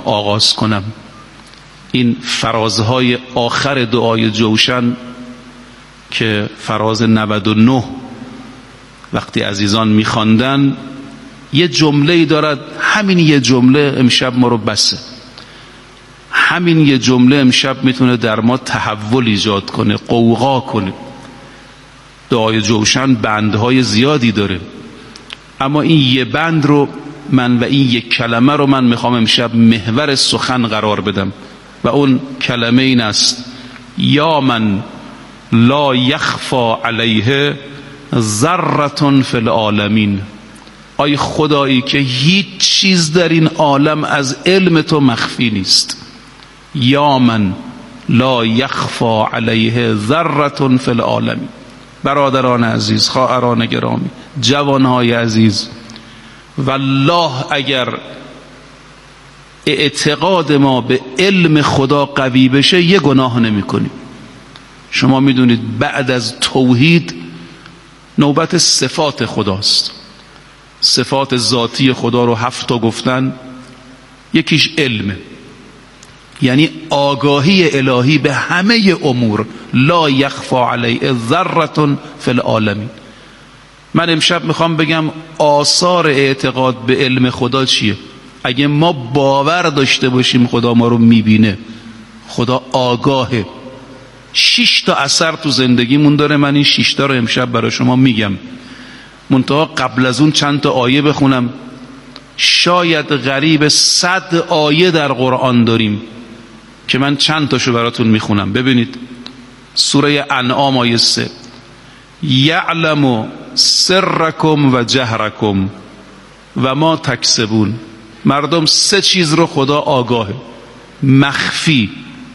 آغاز کنم. این فرازهای آخر دعای جوشن که فراز 99 وقتی عزیزان میخواندن یه جمله‌ای دارد، همین یه جمله امشب ما رو بسه. همین یه جمله امشب میتونه در ما تحول ایجاد کنه، قوقا کنه. دعای جوشن بندهای زیادی داره، اما این یه بند رو من و این یک کلمه رو من میخوام امشب محور سخن قرار بدم و اون کلمه این است: یا من لا یخفا علیه ذرة فی العالمین. آی خدایی که هیچ چیز در این عالم از علم تو مخفی نیست. یا من لا یخفا علیه ذرة فی العالمین. برادران عزیز، خواهران گرامی، جوانهای عزیز، والله اگر اعتقاد ما به علم خدا قوی بشه یه گناه نمی کنیم. شما میدونید بعد از توحید نوبت صفات خداست. صفات ذاتی خدا رو 7 تا گفتن، یکیش علمه، یعنی آگاهی الهی به همه امور. لا یخفا علیه ذرة فی العالمین. من امشب میخوام بگم آثار اعتقاد به علم خدا چیه. اگه ما باور داشته باشیم خدا ما رو میبینه، خدا آگاهه. 6 تا اثر تو زندگیمون داره. من این 6 تا رو امشب برای شما میگم. منتها قبل از اون چند تا آیه بخونم. شاید قریب 100 آیه در قرآن داریم که من چند تاشو براتون میخونم. ببینید سوره انعام آیه 3: یعلم سرکم و جهرکم و ما تکسبون. مردم 3 چیز رو خدا آگاهه: مخفی،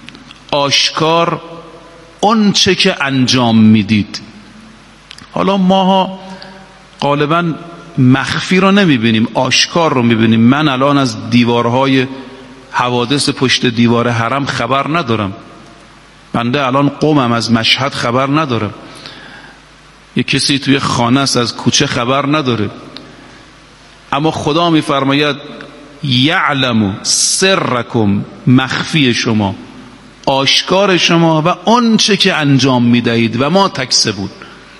آشکار، اون چه که انجام میدید. حالا ماها غالبا مخفی رو نمیبینیم، آشکار رو میبینیم. من الان از دیوارهای حوادث پشت دیوار حرم خبر ندارم. بنده الان قومم از مشهد خبر ندارم. یک کسی توی خانه است از کوچه خبر نداره. اما خدا میفرماید یعلم سرکم، مخفی شما، آشکار شما و اون چه که انجام میدهید و ما تکسبون.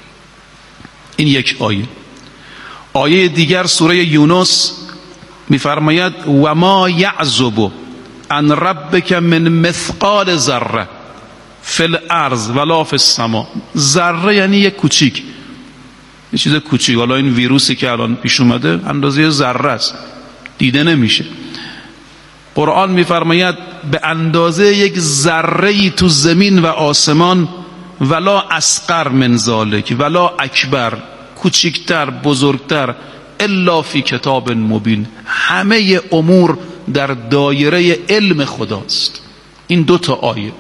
این یک آیه. آیه دیگر سوره یونس میفرماید و ما یعزب عن ربک من مثقال ذره فی الارض ولا فی السماء. ذره یعنی یک کوچیک، یه چیز کوچیک. حالا این ویروسی که الان پیش اومده اندازه ذره است، دیده نمیشه. قرآن میفرماید به اندازه یک ذره‌ای تو زمین و آسمان، ولا اصغر من ذلک ولا اکبر، کوچکتر بزرگتر، الا فی کتاب مبین. همه امور در دایره علم خداست. این 2 تا آیه.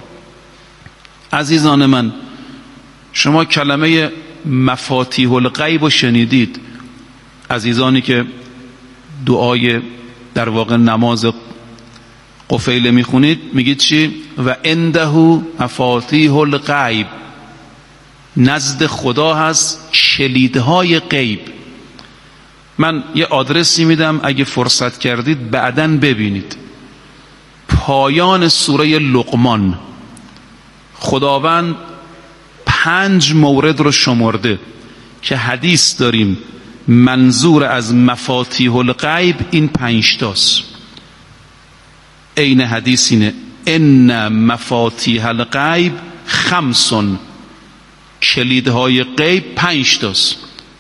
عزیزان من، شما کلمه مفاتیح الغیب رو شنیدید. عزیزانی که دعای در واقع نماز قفیله میخونید میگید چی؟ و عنده مفاتیح الغیب. نزد خدا هست کلیدهای غیب. من یه آدرسی میدم، اگه فرصت کردید بعداً ببینید. پایان سوره لقمان خداوند 5 مورد رو شمرده که حدیث داریم منظور از مفاتیح الغیب این 5 تاست. عین حدیث اینه: ان مفاتیح الغیب 5. کلیدهای غیب 5 تاست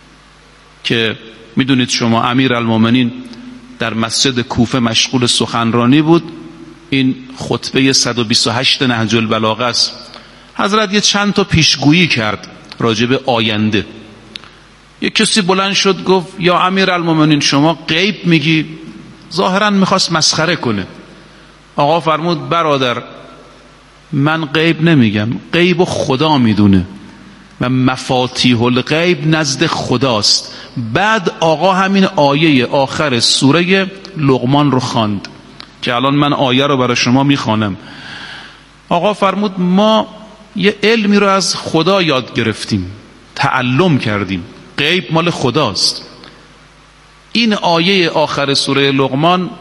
که میدونید شما امیرالمومنین در مسجد کوفه مشغول سخنرانی بود. این خطبه 128 نهج البلاغه است. حضرت یه چند تا پیشگویی کرد راجع به آینده. یک کسی بلند شد گفت یا امیرالمومنین شما غیب میگی. ظاهرا میخواست مسخره کنه. آقا فرمود برادر من غیب نمیگم، غیب خدا میدونه و مفاتیح الغیب نزد خداست. بعد آقا همین آیه آخر سوره لقمان رو خواند که الان من آیه رو برای شما میخوانم. آقا فرمود ما یه علمی رو از خدا یاد گرفتیم، تعلم کردیم، غیب مال خداست. این آیه آخر سوره لقمان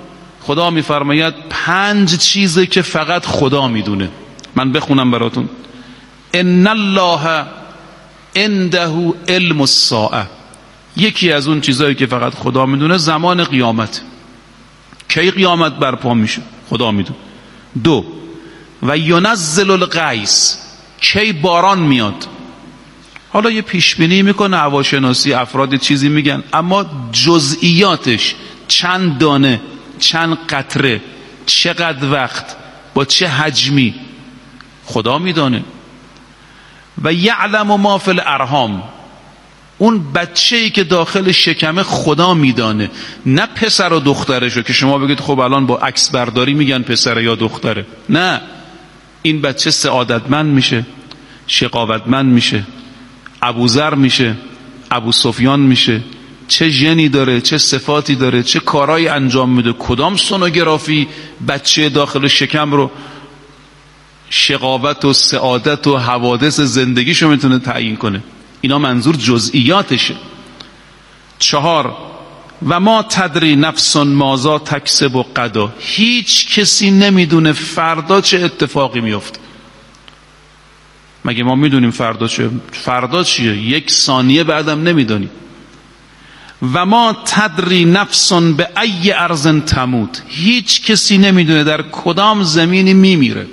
خدا میفرماید 5 چیزه که فقط خدا میدونه. من بخونم براتون. ان الله عنده علم الساعه. یکی از اون چیزایی که فقط خدا میدونه زمان قیامت، کی قیامت برپا میشه خدا میدونه. 2 و ینزل الغیث، کی باران میاد. حالا یه پیش بینی میکنه هواشناسی، افراد چیزی میگن، اما جزئیاتش چند دانه، چند قطره، چقدر وقت، با چه حجمی، خدا میدانه. و یعلم ما فی الارحام، اون بچه‌ای که داخل شکمه خدا میدانه، نه پسر و دخترشو که شما بگید خب الان با عکس برداری میگن پسر یا دختره. نه، این بچه سعادتمند میشه، شقاوتمند میشه، ابوذر میشه، ابو سفیان میشه، چه ژنی داره، چه صفاتی داره، چه کارایی انجام میده، کدام سونوگرافی بچه داخل شکم رو شقاوت و سعادت و حوادث زندگیشو میتونه تعیین کنه. اینا منظور جزئیاتشه. 4 و ما تدری نفس ماذا تکسب و غدا، هیچ کسی نمیدونه فردا چه اتفاقی میفته. مگه ما میدونیم فردا چیه؟ 1 ثانیه بعدم نمیدونیم. و ما تدری نفس به ای ارض تموت، هیچ کسی نمیدونه در کدام زمینی میمیره.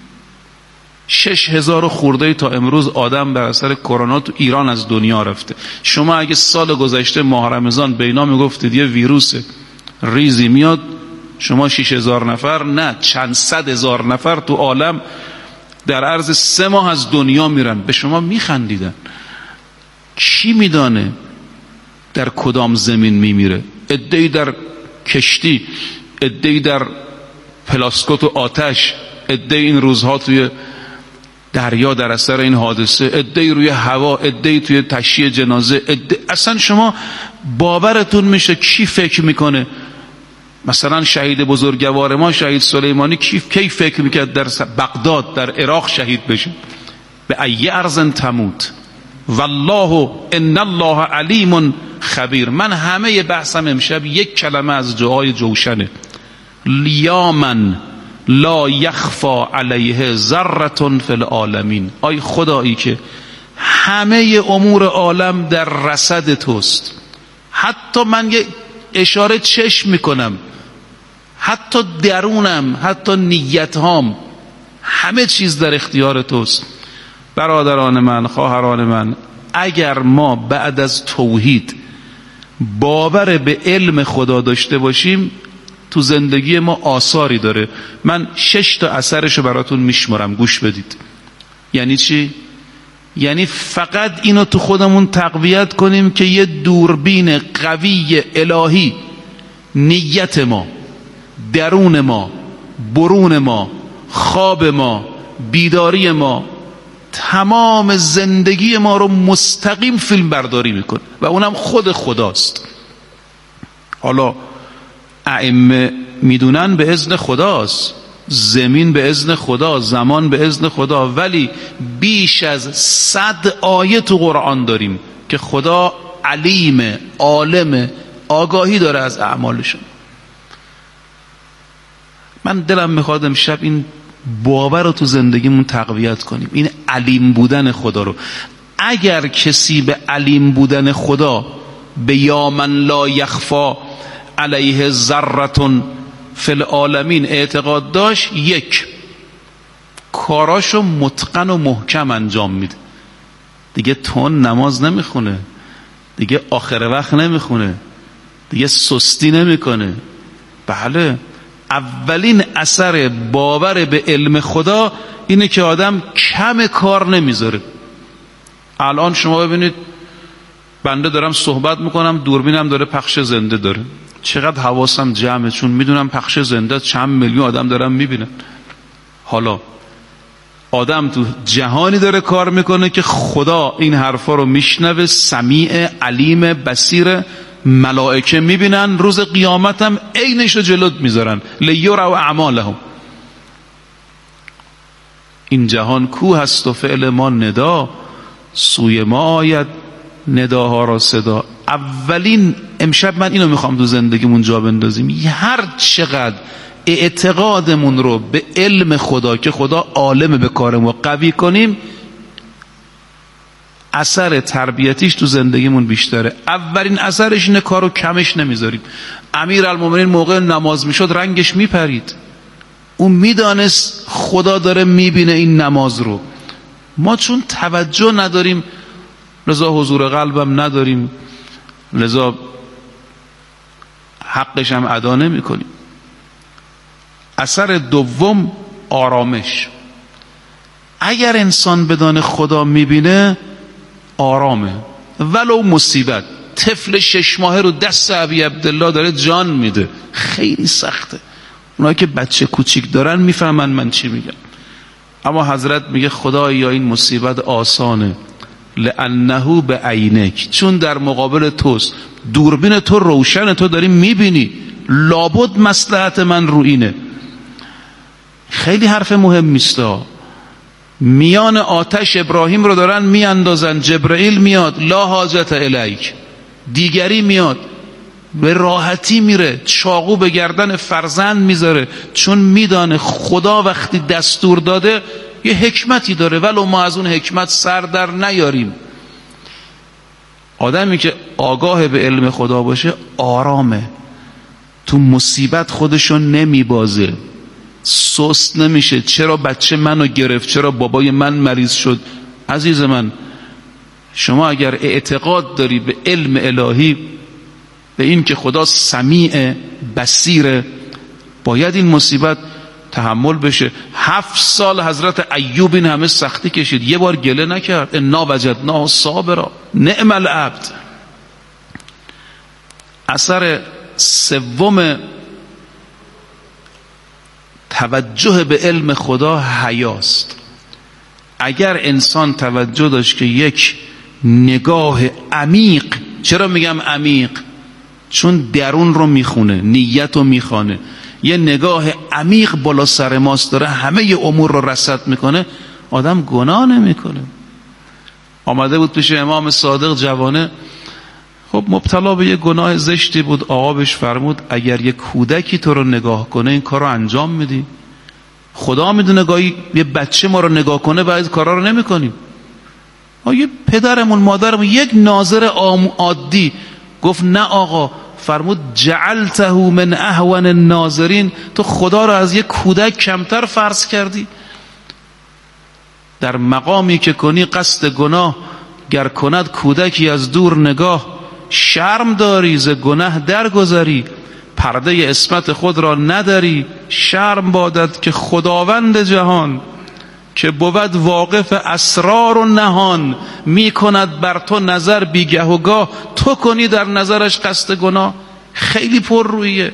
6000 خورده تا امروز آدم بر اثر کرونا تو ایران از دنیا رفته. شما اگه سال گذشته ماه رمضان به اینا میگفتید یه ویروس ریزی میاد، شما 6000 نفر نه چند صد هزار نفر تو عالم در عرض 3 ماه از دنیا میرن، به شما میخندیدن. کی میدانه در کدام زمین میمیره؟ عده‌ای در کشتی، عده‌ای در پلاسکوت و آتش، عده‌ای این روزها توی دریا در اثر این حادثه، عده‌ای روی هوا، عده‌ای توی تشییع جنازه، اصلا شما باورتون میشه کی فکر میکنه؟ مثلا شهید بزرگوار ما شهید سلیمانی کی فکر میکرد در بغداد در عراق شهید بشه؟ به ای ارض تموت والله ان الله علیم خبیر. من همه بحثم امشب یک کلمه از دعای جوشنه: یا من لا یخفا علیه ذره فی العالمین. آی خدایی که همه امور عالم در رصد توست، حتی من یه اشاره چشم میکنم، حتی درونم، حتی نیتهام، همه چیز در اختیار توست. برادران من، خواهران من، اگر ما بعد از توحید باور به علم خدا داشته باشیم، تو زندگی ما آثاری داره. من 6 تا اثرشو براتون میشمارم، گوش بدید. یعنی چی؟ یعنی فقط اینو تو خودمون تقویت کنیم که یه دوربین قوی الهی نیت ما، درون ما، برون ما، خواب ما، بیداری ما، تمام زندگی ما رو مستقیم فیلم برداری میکنه و اونم خود خداست. حالا ائمه میدونن به اذن خداست، زمین به اذن خدا، زمان به اذن خدا، ولی بیش از 100 آیه تو قرآن داریم که خدا علیم، عالم، آگاهی داره از اعمالشون. من دلم میخواد امشب این باور رو تو زندگیمون تقویت کنیم، این علیم بودن خدا رو. اگر کسی به علیم بودن خدا، به یا من لا یخفا علیه ذره فی العالمین اعتقاد داشت، 1 کاراشو متقن و محکم انجام میده، دیگه تون نماز نمیخونه، دیگه آخر وقت نمیخونه، دیگه سستی نمیکنه. بله، اولین اثر باور به علم خدا اینه که آدم کم کار نمیذاره. الان شما ببینید بنده دارم صحبت میکنم، دوربینم داره پخش زنده داره، چقدر حواسم جمعه، چون میدونم پخش زنده چند میلیون آدم دارم میبینن. حالا آدم تو جهانی داره کار میکنه که خدا این حرفا رو میشنوه، سمیع، علیم، بصیر، ملائکه میبینن، روز قیامت هم عینش رو جلوت میذارن لیروا اعمالهم. این جهان کو هست و فعل ما ندا، سوی ما آید نداها را صدا. اولین امشب من اینو میخوام تو زندگیمون جا بندازیم، هر چقدر اعتقادمون رو به علم خدا که خدا عالم به کارمون قوی کنیم، اثر تربیتیش تو زندگیمون بیشتره. اولین اثرش اینه کارو کمش نمیذاریم. امیرالمومنین موقع نماز میشد رنگش میپرید، اون میدانست خدا داره میبینه این نماز رو. ما چون توجه نداریم، لذا حضور قلبم نداریم، لذا حقش هم ادا نمی کنیم. اثر دوم آرامش. اگر انسان بدان خدا میبینه آرامه، ولو مصیبت. طفل 6 ماهه رو دست ابی عبدالله داره جان میده، خیلی سخته. اونایی که بچه کوچیک دارن میفهمن من چی میگم. اما حضرت میگه خدایا این مصیبت آسانه، لانه به عینک، چون در مقابل توست، دوربین تو روشن، تو داری میبینی، لابد مصلحت من رو اینه. خیلی حرف مهم است. میان آتش ابراهیم رو دارن میاندازن، جبرئیل میاد، لا حاجت الیک، دیگری میاد، به راحتی میره چاقو به گردن فرزند میذاره، چون میدانه خدا وقتی دستور داده یه حکمتی داره، ولو ما از اون حکمت سر در نیاریم. آدمی که آگاه به علم خدا باشه آرامه، تو مصیبت خودشو نمیبازه، سست نمیشه. چرا بچه منو گرفت، چرا بابای من مریض شد؟ عزیز من، شما اگر اعتقاد داری به علم الهی، به این که خدا سمیع بصیره، باید این مصیبت تحمل بشه. 7 سال حضرت ایوب این همه سختی کشید، یه بار گله نکرد. انا وجدناه صابرا نعم العبد. اثر سوم توجه به علم خدا حیاست. اگر انسان توجه داشت که یک نگاه عمیق، چرا میگم عمیق؟ چون درون رو میخونه، نیت رو میخونه، یه نگاه عمیق بالا سر ماست، داره همه امور رو رصد میکنه، آدم گناه نمیکنه. آمده بود پیش امام صادق جوانه، خب مبتلا به یه گناه زشتی بود. آقا بهش فرمود اگر یه کودکی تو رو نگاه کنه این کار رو انجام میدی؟ خدا میدونه گاهی یه بچه ما رو نگاه کنه بعضی کارا رو نمیکنیم. یه پدرمون مادرمون یک ناظر عادی گفت نه آقا، فرمود جعلته من اهون الناظرین، تو خدا رو از یک کودک کمتر فرض کردی. در مقامی که کنی قصد گناه، گر کند کودکی از دور نگاه، شرم داری ز گناه درگذری، پرده عصمت خود را نداری. شرم بادت که خداوند جهان، که بود واقف اسرار و نهان، می کند بر تو نظر بیگه و گاه، تو کنی در نظرش قصد گناه. خیلی پر رویه،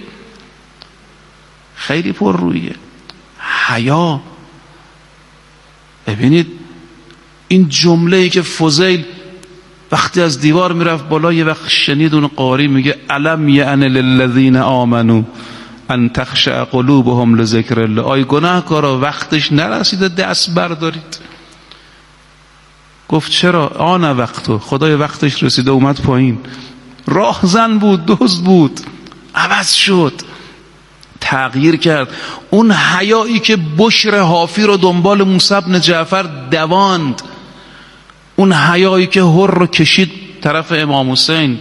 خیلی پر رویه. حیا. ببینید این جمله‌ای که فضیل وقتی از دیوار میرفت بالا، یه وقت شنید اون قاری میگه الم یعن للذین آمنوا ان تخشع قلوبهم لذکر الله. آی گناهکارا وقتش نرسیده دست بردارید؟ گفت چرا؟ آن وقتو، خدای وقتش رسیده اومد پایین. راهزن بود، دزد بود، عوض شد، تغییر کرد. اون حیایی که بشر حافی رو دنبال موسی بن جعفر دواند، اون حیایی که هر رو کشید طرف امام حسین.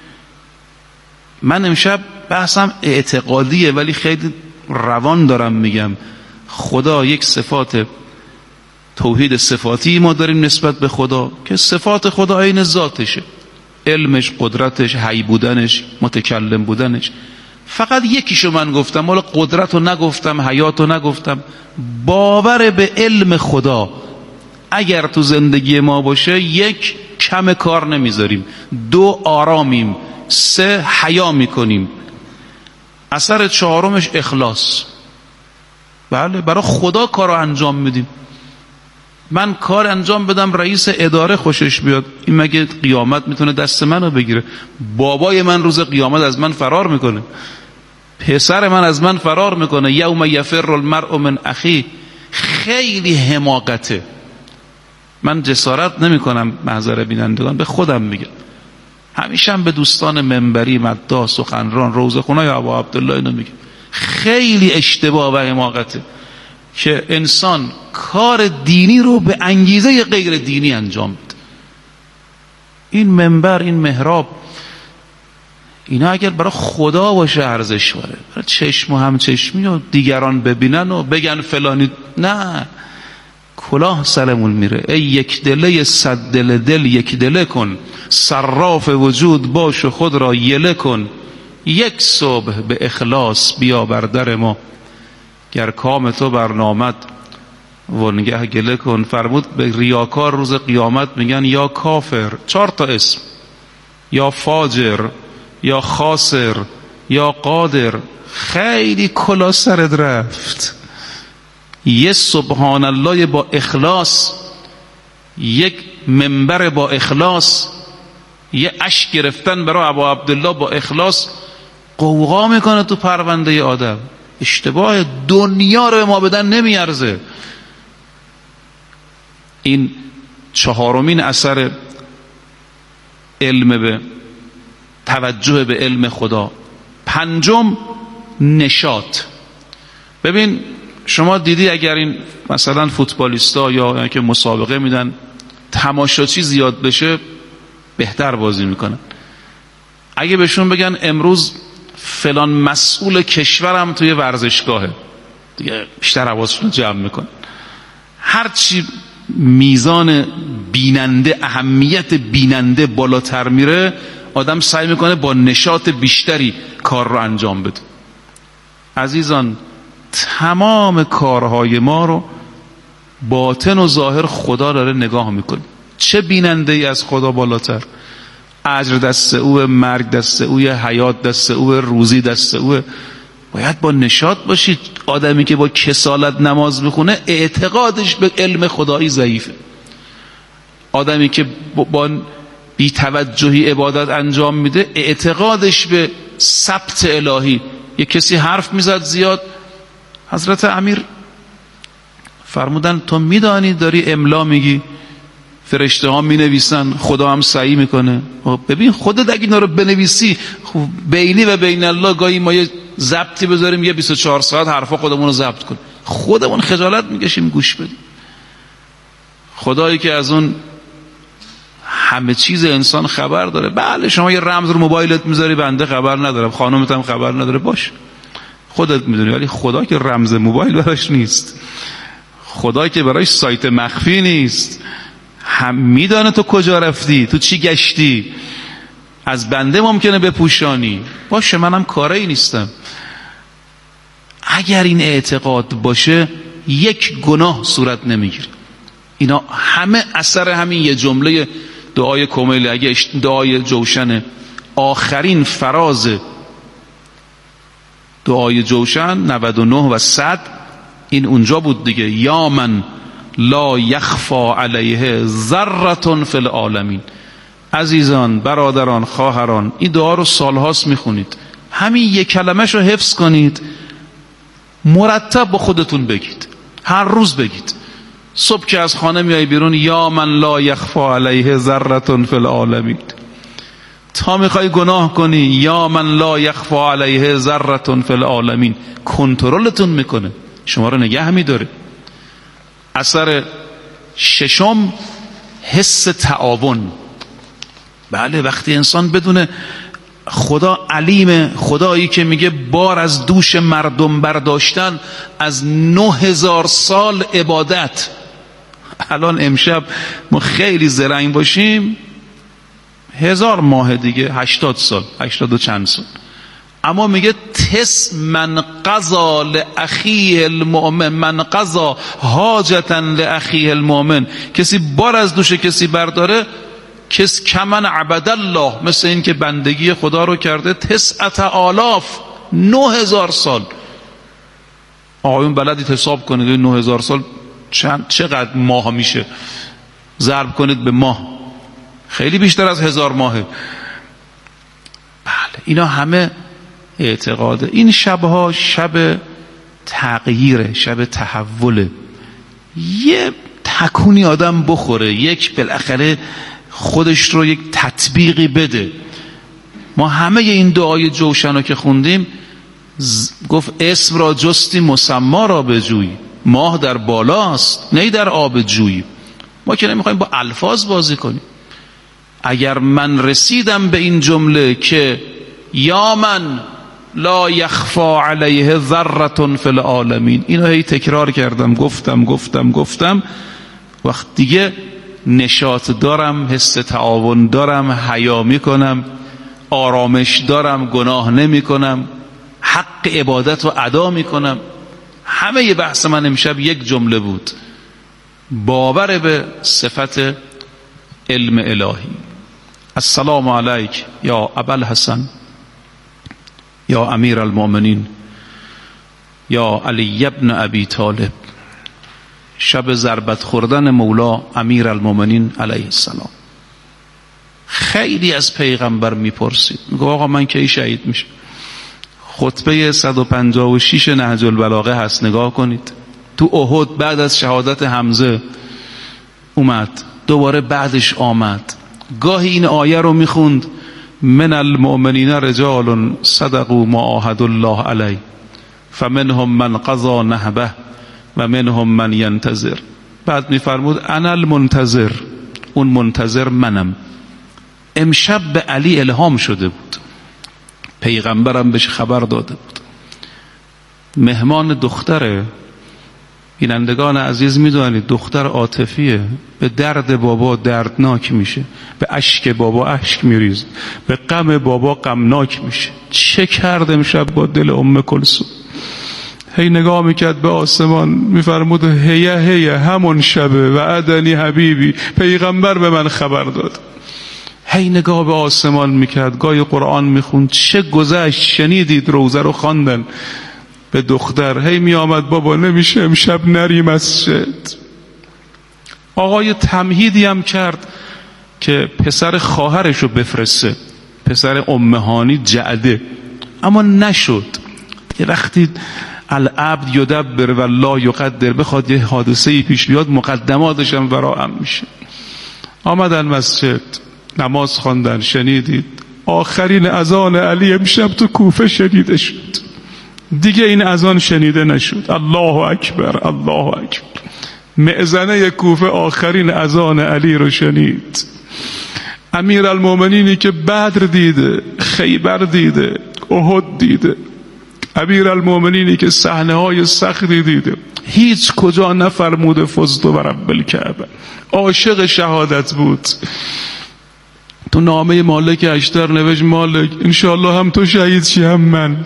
من امشب بحثم اعتقادیه ولی خیلی روان دارم میگم. خدا یک صفات توحید صفاتی ما داریم نسبت به خدا که صفات خدا عین ذاتشه، علمش، قدرتش، حی بودنش، متکلم بودنش. فقط یکیشو من گفتم، حالا قدرت رو نگفتم، حیات رو نگفتم. باور به علم خدا اگر تو زندگی ما باشه، 1 کم کار نمیذاریم، 2 آرامیم، 3 حیا میکنیم. اثر 4مش اخلاص. بله، برای خدا کار رو انجام میدیم. من کار انجام بدم رئیس اداره خوشش بیاد، این مگه قیامت میتونه دست منو بگیره؟ بابای من روز قیامت از من فرار میکنه، پسر من از من فرار میکنه. یوم یفر المرء من اخی. خیلی حماقته. من جسارت نمی کنم، محضر بینندگان به خودم میگم، همیشه هم به دوستان منبری، مداح، سخنران، روضه‌خونای ابا عبدالله اینو میگه، خیلی اشتباه و حماقته که انسان کار دینی رو به انگیزه غیر دینی انجام بده. این منبر، این محراب، اینا اگر برای خدا باشه ارزش داره، برای چشم و همچشمی و دیگران ببینن و بگن فلانی، نه، کلاه سرمون میره. ای یک دله صد دل، دل یک دله کن، صراف وجود باش و خود را یله کن. یک صبح به اخلاص بیا بر در ما، گر کام تو برنامد ونگه گله کن. فرمود به ریاکار روز قیامت میگن یا کافر، 4 تا اسم، یا فاجر، یا خاسر، یا قادر. خیلی کلا سرت رفت. یه سبحان الله با اخلاص، یک منبر با اخلاص، یه اشک گرفتن برای ابا عبدالله با اخلاص قوقا میکنه تو پرونده آدم. اشتباه، دنیا رو به ما بدن نمیارزه. این 4مین اثر علم به توجه به علم خدا. 5م نشاط. ببین شما دیدی اگر این مثلا فوتبالیستا یا که مسابقه میدن تماشاچی زیاد بشه بهتر بازی میکنن. اگه بهشون بگن امروز فلان مسئول کشورم توی ورزشگاهه، دیگه بیشتر حواسشون جمع میکنن. هرچی میزان بیننده، اهمیت بیننده بالاتر میره، آدم سعی میکنه با نشاط بیشتری کار رو انجام بده. عزیزان، تمام کارهای ما رو باطن و ظاهر خدا داره نگاه میکنه. چه بیننده ای از خدا بالاتر؟ اجر دست اوه، مرگ دست اوه، حیات دست اوه، روزی دست اوه. باید با نشاط باشید. آدمی که با کسالت نماز میخونه اعتقادش به علم خدایی ضعیفه. آدمی که با بی‌توجهی عبادت انجام میده اعتقادش به ثبت الهی. یه کسی حرف میزد زیاد، حضرت امیر فرمودن تو میدانی داری املا میگی، فرشته ها مینویسن، خدا هم سعی میکنه. ببین خودت اگه اینا رو بنویسی، بینی و بین الله گاهی ما یه ضبطی بذاریم یه 24 ساعت حرفا خودمون رو ضبط کنیم، خودمون خجالت میکشیم گوش بدیم. خدایی که از اون همه چیز انسان خبر داره. بله شما یه رمز رو موبایلت میذاری، بنده خبر ندارم، خانومت هم خبر نداره، باش خودت میدونی. ولی خدا که رمز موبایل براش نیست، خدا که برای سایت مخفی نیست، هم میدانه تو کجا رفتی، تو چی گشتی، از بنده ممکنه بپوشانی. باشه منم کاری نیستم. اگر این اعتقاد باشه یک گناه صورت نمیگیره. اینا همه اثر همین یه جمله دعای کمیل. اگه دعای جوشن، آخرین فراز دعای جوشن 99 و 100 این اونجا بود دیگه. یا من لا یخفا علیه ذره فی العالمین. عزیزان، برادران، خواهران، این دعا رو سالهاست میخونید. همین یک کلمش رو حفظ کنید، مرتب با خودتون بگید، هر روز بگید. صبح که از خانه میای بیرون، یا من لا یخفا علیه ذره فی العالمین. تا میخوای گناه کنی، یا من لا یخفا علیه ذره فی العالمین. کنترلتون میکنه، شما رو نگه میداره. اثر 6 حس تعاون. بله وقتی انسان بدونه خدا علیم، خدایی که میگه بار از دوش مردم برداشتن از 9000 سال عبادت. الان امشب ما خیلی زرنگ باشیم 1000 ماه دیگه 80 سال، 80 و چند سال. اما میگه تس من قضا لاخیه المؤمن، من قضا حاجتا لاخیه المؤمن. کسی بار از دوش کسی برداره، کس کمن عبد الله، مثل این که بندگی خدا رو کرده 9,000 9000 سال. آقایون بلدید حساب کنید 9000 سال چقدر ماه میشه، ضرب کنید به ماه، خیلی بیشتر از 1000 ماهه. بله اینا همه اعتقاده. این شبها شب تغییره، شب تحوله. یه تکونی آدم بخوره، یک بالاخره خودش رو یک تطبیقی بده. ما همه این دعای جوشن که خوندیم گفت اسم را جستی مسما را بجوی. ماه در بالاست نه در آب جوی. ما که نمیخوایم با الفاظ بازی کنیم. اگر من رسیدم به این جمله که یا من لا یخفا علیه ذره فی العالمین، اینو هی تکرار کردم، گفتم وقت دیگه نشاط دارم، حس تعاون دارم، حیا میکنم، آرامش دارم، گناه نمی کنم، حق عبادت رو ادا می کنم. همه بحث من امشب یک جمله بود: باور به صفت علم الهی. السلام علیک یا ابوالحسن یا امیر المؤمنین یا علی ابن ابی طالب. شب ضربت خوردن مولا امیر المؤمنین علیه السلام. خیلی از پیغمبر میپرسید، میگه آقا من کی شهید میشه؟ خطبه 156 نهج البلاغه هست، نگاه کنید. تو احد بعد از شهادت حمزه اومد، دوباره بعدش آمد. گاهی این آیه رو میخوند: من المؤمنین رجال صدقوا ما عاهدوا الله علیه فمنهم من قضى نحبه و منهم من ینتظر. بعد میفرمود انا المنتظر، اون منتظر منم. امشب به علی الهام شده بود، پیغمبرم بهش خبر داده بود. مهمان دختره. بینندگان عزیز میدونید دختر عاطفیه، به درد بابا دردناک میشه، به اشک بابا اشک میریزه، به غم بابا غمناک میشه. چه کرد امشب با دل ام کلثوم؟ هی نگاه میکرد به آسمان، میفرمود هیه همون شبه و عدنی حبیبی، پیغمبر به من خبر داد. هی نگاه به آسمان میکرد، گاهی قرآن میخوند. چه گذشت، شنیدید روزه رو خواندن به دختر. هی میآمد بابا نمیشه امشب نری مسجد. آقای تمهیدی هم کرد که پسر خواهرش رو بفرسته، پسر امهانی جعده، اما نشد. یه وقتی العبد یدبر و لا یقدر، بخواد یه حادثه‌ای پیش بیاد مقدماتش هم فراهم میشه. آمدن مسجد، نماز خواندن. شنیدید آخرین اذان علی امشب تو کوفه شنیده شد، دیگه این اذان شنیده نشد. الله اکبر الله اکبر. مئذنه کوفه آخرین اذان علی رو شنید. امیر المؤمنینی که بدر دیده، خیبر دیده، احد دیده، امیر المؤمنینی که صحنه های سختی دیده، هیچ کجا نفرموده فزت و رب الکعبه. عاشق شهادت بود. تو نامه مالک اشتر نوشت مالک انشاءالله هم تو شهید شی هم من،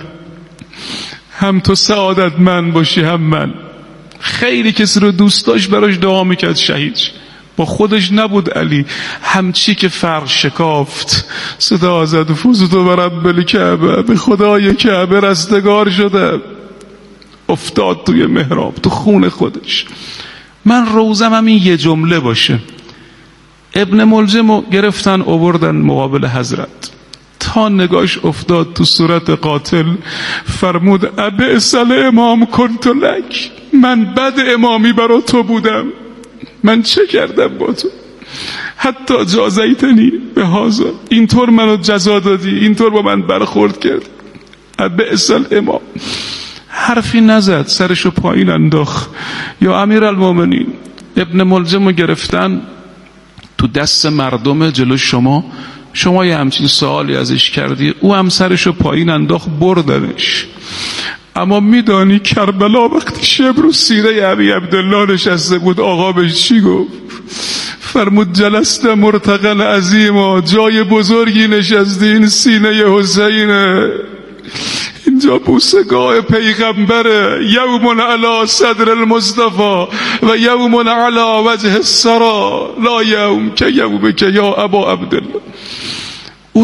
هم تو سعادت من باشی هم من. خیلی کسی رو دوست داشت، براش دعا میکرد شهید شی. با خودش نبود علی، همچی که فرق شکافت صدا زد فزت و رب الکعبه، به خدای کعبه رستگار شده. افتاد توی محراب، تو خون خودش. من روزم هم این یه جمله باشه. ابن ملجم رو گرفتن آوردن مقابل حضرت، تا نگاش افتاد تو صورت قاتل، فرمود ابئس الامام کنت لک، من بد امامی برا تو بودم، من چه کردم با تو؟ حتی جازیتنی به هذا، اینطور منو جزا دادی، اینطور با من برخورد کرد. ابئس الامام. حرفی نزد، سرشو پایین انداخت. یا امیر المؤمنین، ابن ملجم رو گرفتن تو دست مردم جلو شما یه همچین سوالی ازش کردی، او هم سرشو پایین انداخت بردنش. اما میدانی کربلا وقتی شب رو سیره ابی عبدالله نشسته بود، آقا بهش چی گفت؟ فرمود جلست مرتقن عظیما، جای بزرگی نشستی، این سینه حسینه، اینجا بوسگاه پیغمبره. یوم علی صدر المصطفى و یوم علی وجه السرا، لا یوم که یومک یا ابا عبدالله. او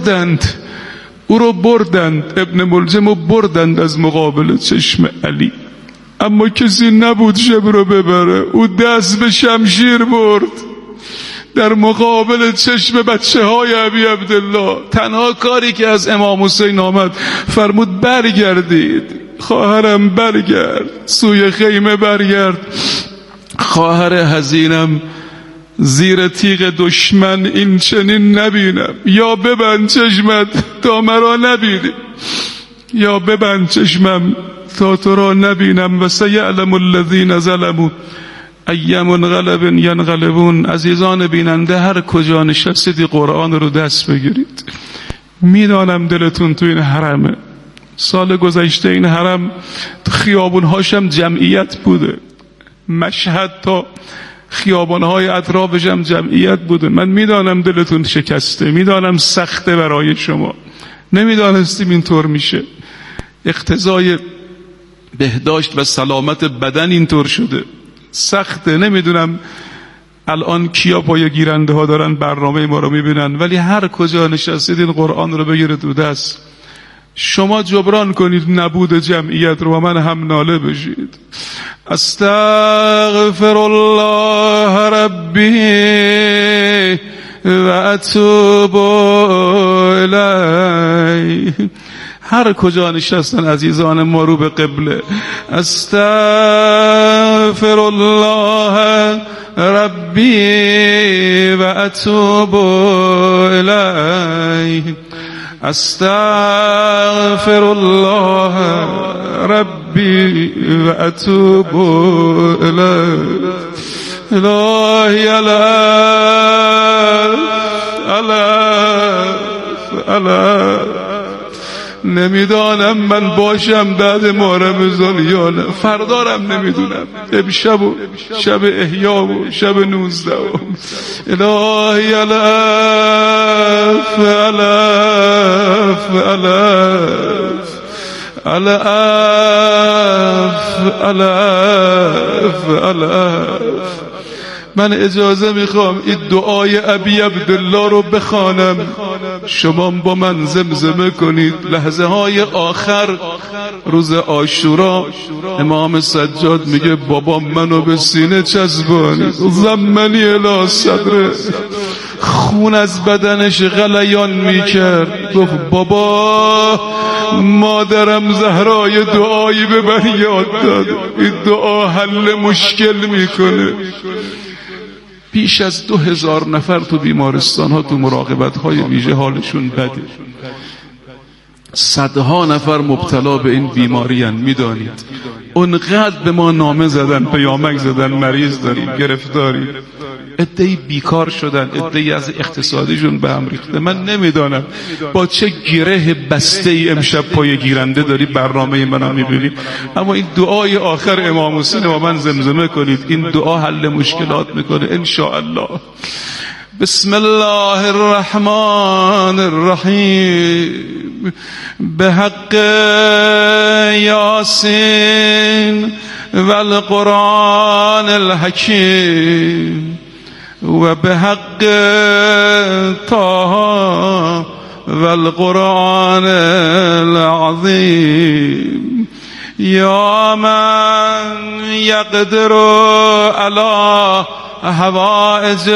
رو بردند ابن ملجم رو بردند از مقابل چشم علی، اما کسی نبود شب رو ببره. او دست به شمشیر برد در مقابل چشم بچه های ابی عبدالله. تنها کاری که از امام حسین آمد فرمود برگردید، خواهرم برگرد، سوی خیمه برگرد. خواهر حزینم زیر تیغ دشمن این چنین نبینم. یا ببند چشمت تا مرا نبینی، یا ببند چشمم تا تو را نبینم. و سیعلم الذین ظلموا ای منقلب ینقلبون. عزیزان بیننده، هر کجا نشستید قرآن رو دست بگیرید. میدانم دلتون تو این حرمه. سال گذشته این حرم خیابونهاشم جمعیت بوده، مشهد تا خیابانهای اطرافشم جمعیت بوده. من میدانم دلتون شکسته، میدانم سخته برای شما، نمیدانستیم اینطور میشه. اقتضای بهداشت و سلامت بدن اینطور شده، سخته. نمیدونم الان کیا پای گیرنده ها دارن برنامه ما رو میبینن، ولی هر کجا نشستید این قرآن رو بگیرید رو دست. شما جبران کنید نبود جمعیت رو و من هم ناله بشید. استغفر الله ربی و اتوب الیه. هر کجا نشستن عزیزان ما رو به قبله. استغفر الله ربی و اتوب الیه. استغفر الله ربی و اتوب الیه. الهی الف نمیدانم من باشم بعد ماه رمضان یا نه. فردارم نمیدونم. امشب و شب احیا و شب 19. الهی الف الف الف الف الف. من اجازه میخوام این دعای ابی عبدالله رو بخوانم، شما با من زمزمه کنید. لحظه های آخر روز عاشورا امام سجاد میگه بابا منو به سینه چسبانید، زمنی الی صدره. خون از بدنش غلیان میکرد. گفت بابا مادرم زهرای دعایی به من یاد داد، این دعا حل مشکل میکنه. بیش از 2000 نفر تو بیمارستان ها تو مراقبت های ویژه حالشون بده. صدها نفر مبتلا به این بیماری هن. میدانید اونقدر به ما نامه زدن، پیامک زدن، مریض داریم، گرفتاری. عده‌ای بیکار شدن، عده‌ای از اقتصادیشون به هم ریخته. من نمیدانم با چه گره بسته ای امشب پای گیرنده داری برنامه منو میبینی، اما این دعای آخر امام حسین با من زمزمه کنید. این دعا حل مشکلات میکنه ان شاء الله. بسم الله الرحمن الرحیم. به حق یاسین و القرآن الحکیم و به حق طه و القرآن العظیم. یا من یقدر علی حوائج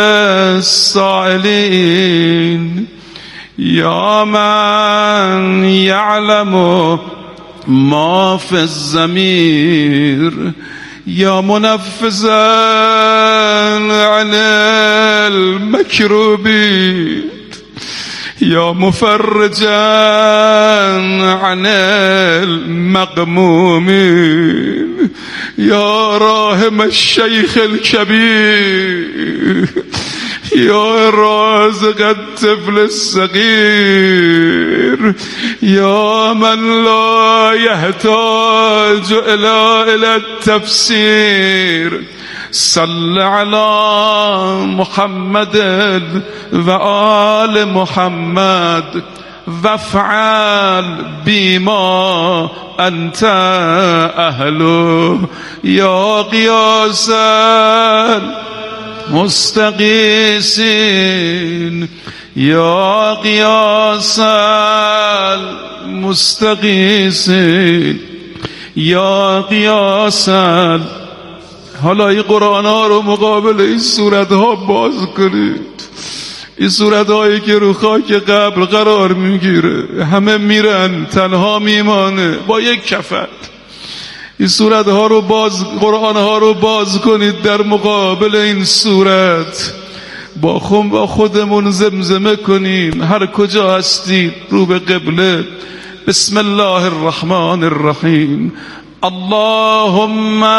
السائلین، یا من یعلم ما فی الضمیر، یا منفذا عن المکروبین، یا مفرجا عن المغمومین، یا راحم الشیخ الکبیر، یا رازق الطفل الصغیر، یا من لا یحتاج الی التفسیر. صل علی محمد و آل محمد وافعل بما انت اهله. یا قیاس المستغیثین، یا قیاس المستغیثین، یا قیاس. حالا این قرآن ها رو مقابل این صورت ها باز کنید. این صورت هایی که رو خاک قبر قرار میگیره، همه میرن، تنها میمانه با یک کفن. این صورت ها رو قرآن ها رو باز کنید در مقابل این صورت، با خودمون زمزمه کنیم هر کجا هستید رو به قبله. بسم الله الرحمن الرحیم. اللهم